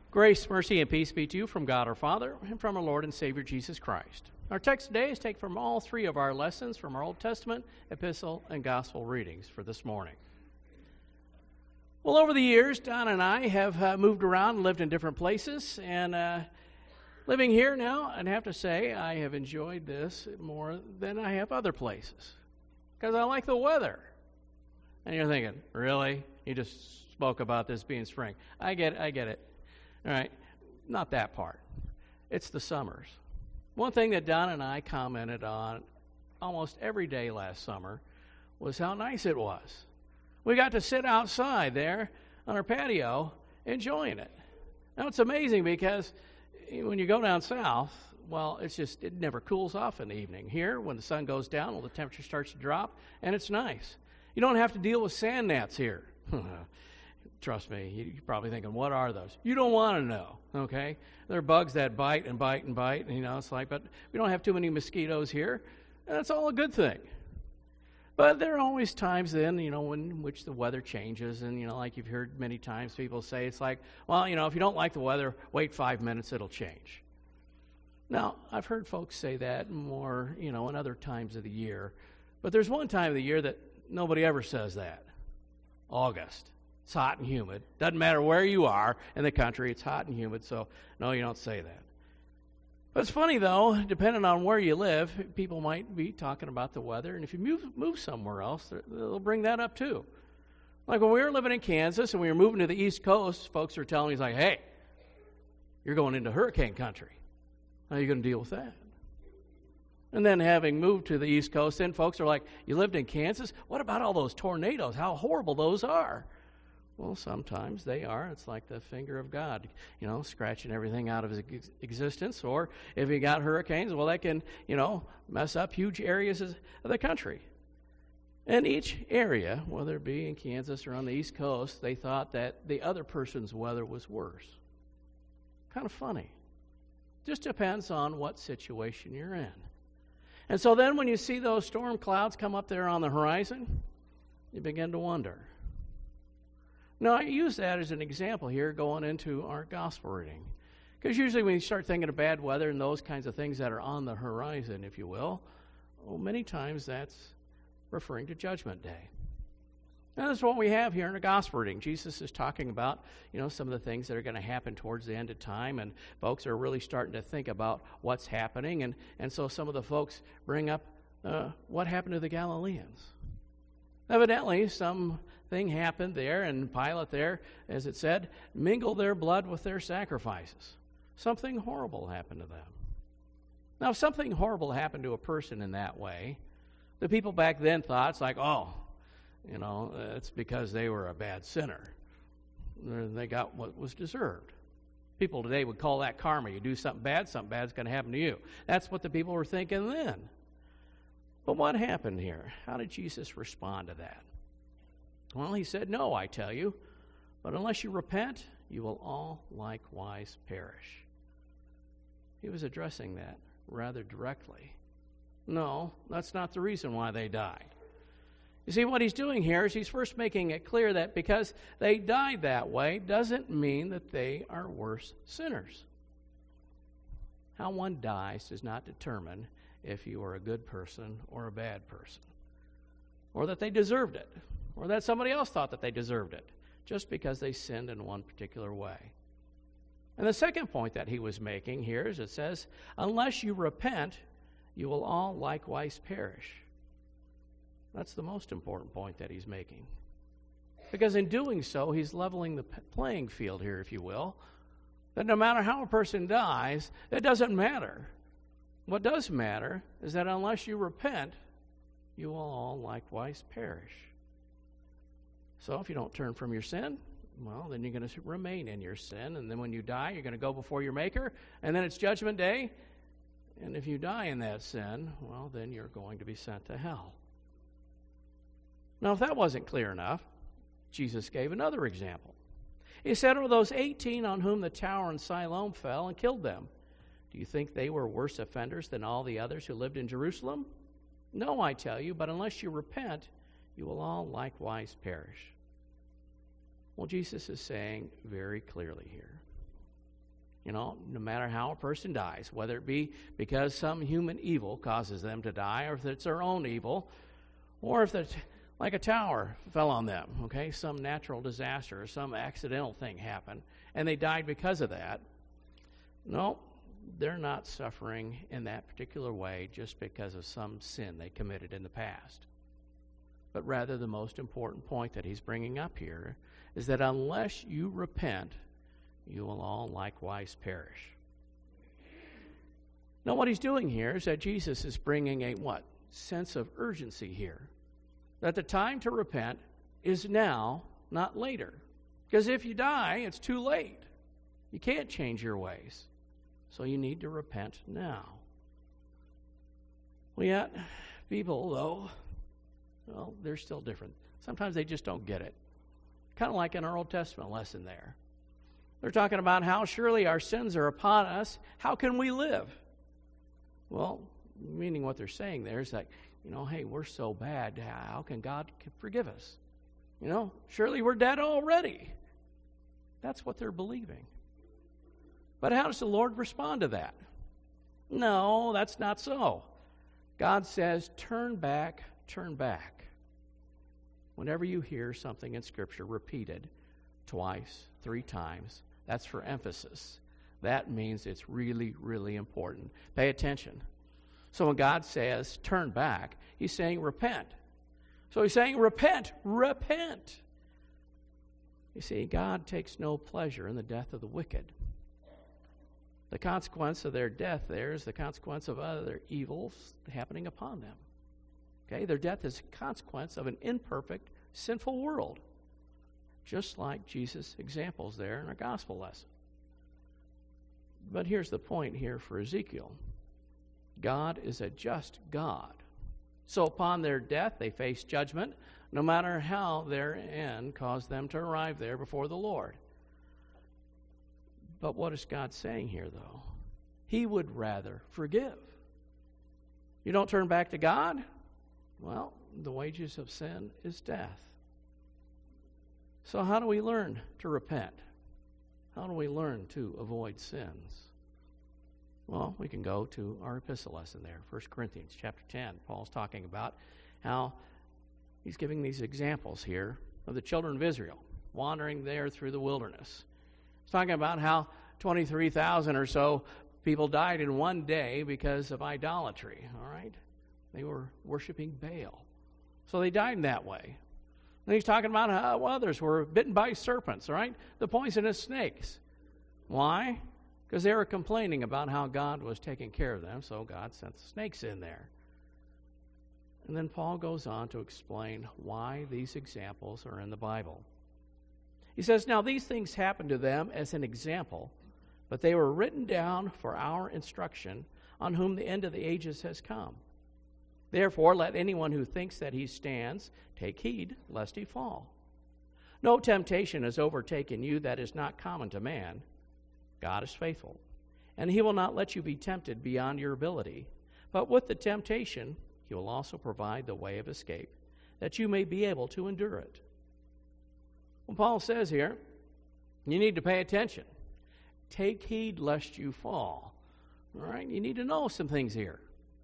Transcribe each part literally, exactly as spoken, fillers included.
Grace, mercy, and peace be to you from God our Father and from our Lord and Savior Jesus Christ. Our text today is taken from all three of our lessons from our Old Testament, epistle, and gospel readings for this morning. Well, over the years, Don and I have uh, moved around and lived in different places, and uh, living here now, I'd have to say I have enjoyed this more than I have other places because I like the weather. And you're thinking, really? You just spoke about this being spring. I get it, I get it. All right, not that part. It's the summers. One thing that Don and I commented on almost every day last summer was how nice it was. We got to sit outside there on our patio enjoying it. Now, it's amazing because when you go down south, well, it's just, it never cools off in the evening. Here, when the sun goes down, well, the temperature starts to drop, and it's nice. You don't have to deal with sand gnats here. Trust me, you're probably thinking, what are those? You don't want to know, okay? They're bugs that bite and bite and bite, and, you know, it's like, but we don't have too many mosquitoes here, and that's all a good thing. But there are always times then, you know, when which the weather changes, and, you know, like you've heard many times people say, it's like, well, you know, if you don't like the weather, wait five minutes, it'll change. Now, I've heard folks say that more, you know, in other times of the year, but there's one time of the year that nobody ever says that, August. It's hot and humid. Doesn't matter where you are in the country, it's hot and humid, so no, you don't say that. But it's funny, though, depending on where you live, people might be talking about the weather, and if you move move somewhere else, they'll bring that up too. Like when we were living in Kansas and we were moving to the East Coast, folks were telling me, like, hey, you're going into hurricane country. How are you going to deal with that? And then having moved to the East Coast, then folks are like, you lived in Kansas? What about all those tornadoes? How horrible those are. Well, sometimes they are. It's like the finger of God, you know, scratching everything out of his ex- existence. Or if you got hurricanes, well, that can, you know, mess up huge areas of the country. And each area, whether it be in Kansas or on the East Coast, they thought that the other person's weather was worse. Kind of funny. Just depends on what situation you're in. And so then when you see those storm clouds come up there on the horizon, you begin to wonder. Now, I use that as an example here going into our gospel reading. Because usually when you start thinking of bad weather and those kinds of things that are on the horizon, if you will, well, many times that's referring to Judgment Day. And that's what we have here in the gospel reading. Jesus is talking about, you know, some of the things that are going to happen towards the end of time, and folks are really starting to think about what's happening. And, and so some of the folks bring up uh, what happened to the Galileans. Evidently, something happened there, and Pilate there, as it said, mingled their blood with their sacrifices. Something horrible happened to them. Now, if something horrible happened to a person in that way, the people back then thought, it's like, oh, you know, it's because they were a bad sinner. They got what was deserved. People today would call that karma. You do something bad, something bad's going to happen to you. That's what the people were thinking then. But what happened here? How did Jesus respond to that? Well, he said, no, I tell you, but unless you repent, you will all likewise perish. He was addressing that rather directly. No, that's not the reason why they died. You see, what he's doing here is he's first making it clear that because they died that way doesn't mean that they are worse sinners. How one dies does not determine if you are a good person or a bad person, or that they deserved it, or that somebody else thought that they deserved it, just because they sinned in one particular way. And the second point that he was making here is it says, unless you repent, you will all likewise perish. That's the most important point that he's making. Because in doing so, he's leveling the playing field here, if you will, that no matter how a person dies, it doesn't matter. What does matter is that unless you repent, you will all likewise perish. So if you don't turn from your sin, well, then you're going to remain in your sin. And then when you die, you're going to go before your Maker. And then it's Judgment Day. And if you die in that sin, well, then you're going to be sent to hell. Now, if that wasn't clear enough, Jesus gave another example. He said, "Are those eighteen on whom the tower in Siloam fell and killed them? Do you think they were worse offenders than all the others who lived in Jerusalem? No, I tell you, but unless you repent, you will all likewise perish." Well, Jesus is saying very clearly here You know, no matter how a person dies, whether it be because some human evil causes them to die, or if it's their own evil, or if it's like a tower fell on them, okay, some natural disaster or some accidental thing happened, and they died because of that. No, they're not suffering in that particular way just because of some sin they committed in the past. But rather, the most important point that he's bringing up here is that unless you repent, you will all likewise perish. Now, what he's doing here is that Jesus is bringing a what? Sense of urgency here. That the time to repent is now, not later. Because if you die, it's too late. You can't change your ways. So you need to repent now. Well, yet, people, though, well, they're still different. Sometimes they just don't get it. Kind of like in our Old Testament lesson there. They're talking about how surely our sins are upon us. How can we live? Well, meaning what they're saying there is that, you know, hey, we're so bad. How can God forgive us? You know, surely we're dead already. That's what they're believing. But how does the Lord respond to that? No, that's not so. God says, turn back, turn back. Whenever you hear something in Scripture repeated twice, three times, that's for emphasis. That means it's really, really important. Pay attention. So when God says, turn back, he's saying repent. So he's saying repent, repent. You see, God takes no pleasure in the death of the wicked. The consequence of their death there is the consequence of other evils happening upon them. Okay, their death is a consequence of an imperfect, sinful world. Just like Jesus' examples there in our gospel lesson. But here's the point here for Ezekiel. God is a just God. So upon their death, they face judgment, no matter how their end caused them to arrive there before the Lord. But what is God saying here, though? He would rather forgive. You don't turn back to God? Well, the wages of sin is death. So how do we learn to repent? How do we learn to avoid sins? Well, we can go to our epistle lesson there, First Corinthians chapter ten. Paul's talking about how he's giving these examples here of the children of Israel wandering there through the wilderness. He's talking about how twenty-three thousand or so people died in one day because of idolatry, all right? They were worshiping Baal. So they died in that way. And he's talking about how others were bitten by serpents, all right? The poisonous snakes. Why? Because they were complaining about how God was taking care of them, so God sent the snakes in there. And then Paul goes on to explain why these examples are in the Bible. He says, now these things happened to them as an example, but they were written down for our instruction, on whom the end of the ages has come. Therefore, let anyone who thinks that he stands take heed lest he fall. No temptation has overtaken you that is not common to man. God is faithful, and he will not let you be tempted beyond your ability. But with the temptation, he will also provide the way of escape, that you may be able to endure it. Well, Paul says here, you need to pay attention. Take heed lest you fall. All right? You need to know some things here.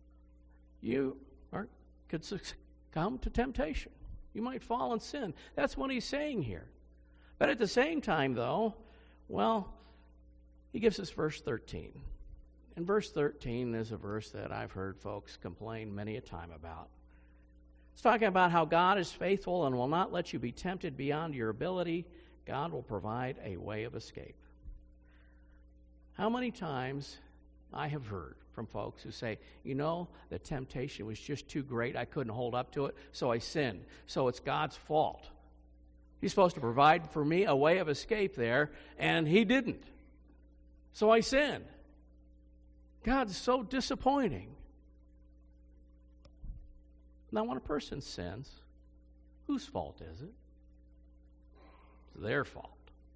You are, could succumb to temptation. You might fall in sin. That's what he's saying here. But at the same time, though, well, he gives us verse thirteen. And verse thirteen is a verse that I've heard folks complain many a time about. It's talking about how God is faithful and will not let you be tempted beyond your ability. God will provide a way of escape. How many times I have heard from folks who say, you know, the temptation was just too great. I couldn't hold up to it, so I sinned. So it's God's fault. He's supposed to provide for me a way of escape there, and he didn't. So I sinned. God's so disappointing. Now, when a person sins, whose fault is it? It's their fault.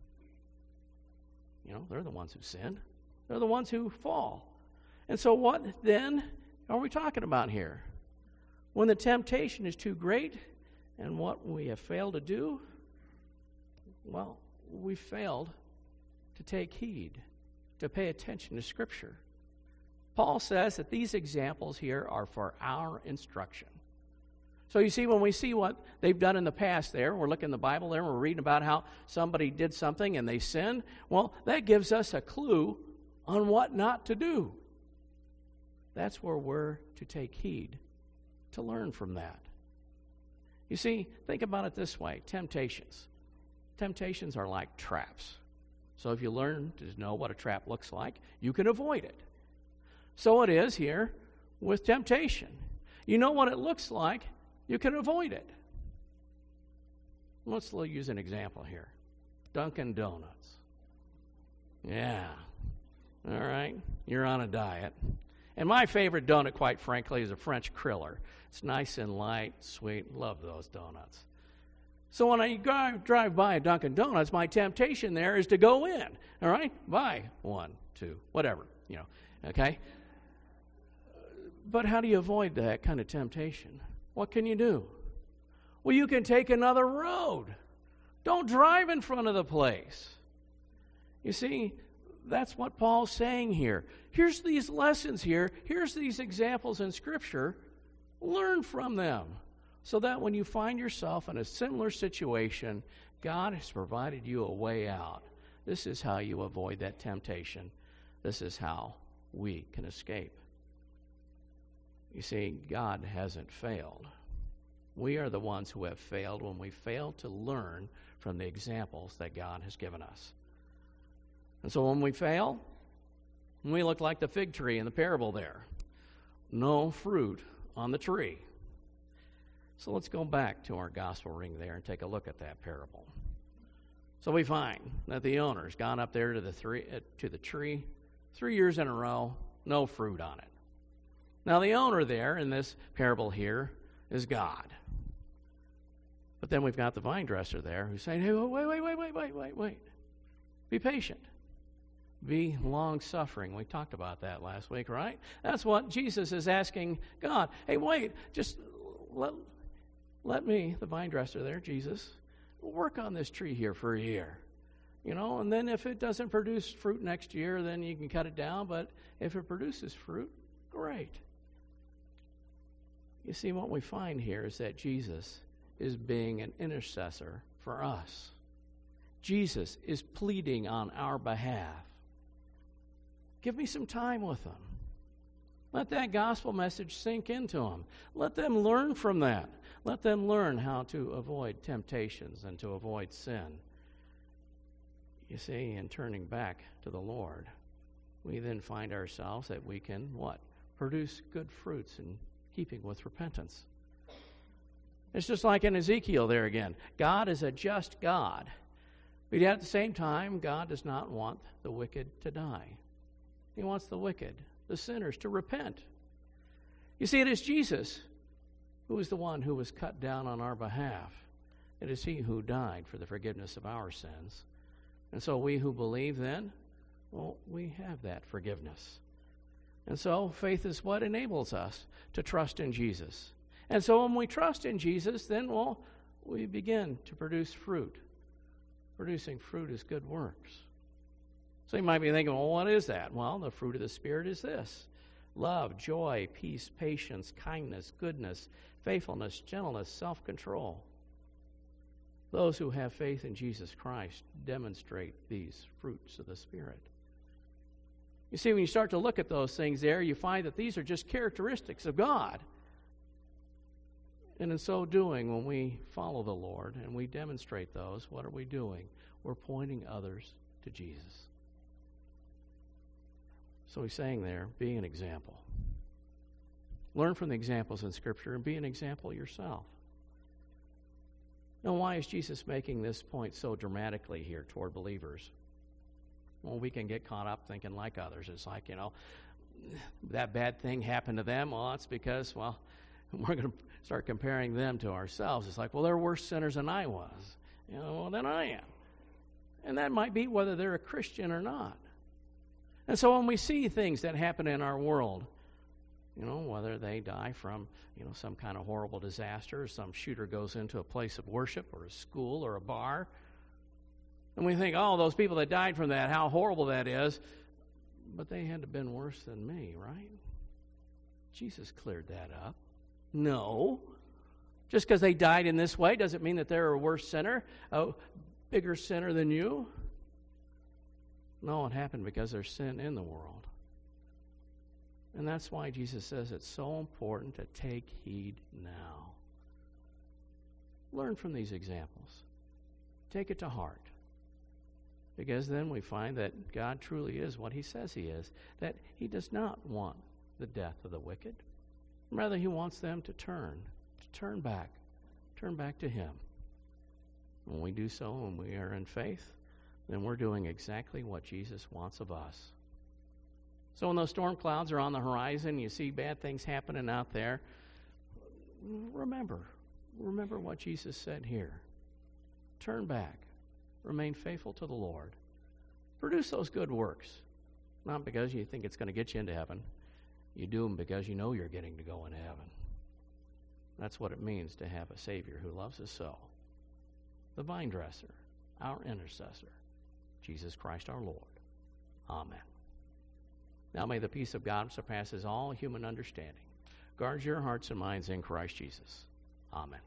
You know, they're the ones who sin. They're the ones who fall. And so what then are we talking about here? When the temptation is too great and what we have failed to do, well, we failed to take heed. to pay attention to Scripture. Paul says that these examples here are for our instruction. So you see, when we see what they've done in the past there, we're looking in the Bible there, and we're reading about how somebody did something and they sinned. Well, that gives us a clue on what not to do. That's where we're to take heed, to learn from that. You see, think about it this way. Temptations. Temptations are like traps. So if you learn to know what a trap looks like, you can avoid it. So it is here with temptation. You know what it looks like, you can avoid it. Let's use an example here. Dunkin' Donuts. Yeah. All right. You're on a diet. And my favorite donut, quite frankly, is a French Kriller. It's nice and light, sweet. Love those donuts. So when I drive, drive by a Dunkin' Donuts, my temptation there is to go in. All right? Buy one, two, whatever, you know. Okay? But how do you avoid that kind of temptation? What can you do? Well, you can take another road. Don't drive in front of the place. You see, that's what Paul's saying here. Here's these lessons here. Here's these examples in Scripture. Learn from them so that when you find yourself in a similar situation, God has provided you a way out. This is how you avoid that temptation. This is how we can escape. You see, God hasn't failed. We are the ones who have failed when we fail to learn from the examples that God has given us. And so when we fail, we look like the fig tree in the parable there. No fruit on the tree. So let's go back to our gospel ring there and take a look at that parable. So we find that the owner's gone up there to the three uh, to the tree three years in a row, no fruit on it. Now the owner there in this parable here is God. But then we've got the vine dresser there who's saying, hey, wait, wait, wait, wait, wait, wait, wait. Be patient. Be long-suffering. We talked about that last week, right? That's what Jesus is asking God. Hey, wait, just let, let me, the vine dresser there, Jesus, work on this tree here for a year. You know, and then if it doesn't produce fruit next year, then you can cut it down. But if it produces fruit, great. You see, what we find here is that Jesus is being an intercessor for us. Jesus is pleading on our behalf. Give me some time with them. Let that gospel message sink into them. Let them learn from that. Let them learn how to avoid temptations and to avoid sin. You see, in turning back to the Lord, we then find ourselves that we can, what? Produce good fruits in keeping with repentance. It's just like in Ezekiel there again. God is a just God. But yet at the same time, God does not want the wicked to die. He wants the wicked, the sinners, to repent. You see, it is Jesus who is the one who was cut down on our behalf. It is he who died for the forgiveness of our sins. And so we who believe then, well, we have that forgiveness. And so faith is what enables us to trust in Jesus. And so when we trust in Jesus, then, well, we begin to produce fruit. Producing fruit is good works. So you might be thinking, well, what is that? Well, the fruit of the Spirit is this: love, joy, peace, patience, kindness, goodness, faithfulness, gentleness, self-control. Those who have faith in Jesus Christ demonstrate these fruits of the Spirit. You see, when you start to look at those things there, you find that these are just characteristics of God. And in so doing, when we follow the Lord and we demonstrate those, what are we doing? We're pointing others to Jesus. So he's saying there, be an example. Learn from the examples in Scripture and be an example yourself. Now, why is Jesus making this point so dramatically here toward believers? Well, we can get caught up thinking like others. It's like, you know, that bad thing happened to them. Well, it's because, well, we're going to start comparing them to ourselves. It's like, well, they're worse sinners than I was. You know, well, then I am. And that might be whether they're a Christian or not. And so when we see things that happen in our world, you know, whether they die from, you know, some kind of horrible disaster, or some shooter goes into a place of worship or a school or a bar, and we think, oh, those people that died from that, how horrible that is. but they had to have been worse than me, right? Jesus cleared that up. No. Just because they died in this way doesn't mean that they're a worse sinner, a bigger sinner than you. No, it happened because there's sin in the world. And that's why Jesus says it's so important to take heed now. Learn from these examples. Take it to heart. Because then we find that God truly is what he says he is. That he does not want the death of the wicked. Rather, he wants them to turn, to turn back, turn back to him. When we do so and we are in faith, then we're doing exactly what Jesus wants of us. So when those storm clouds are on the horizon, you see bad things happening out there, remember, remember what Jesus said here. Turn back. Remain faithful to the Lord. Produce those good works, not because you think it's going to get you into heaven. You do them because you know you're getting to go into heaven. That's what it means to have a Savior who loves us so. The vine dresser, our intercessor, Jesus Christ our Lord. Amen. Now may the peace of God surpasses all human understanding. Guard your hearts and minds in Christ Jesus. Amen.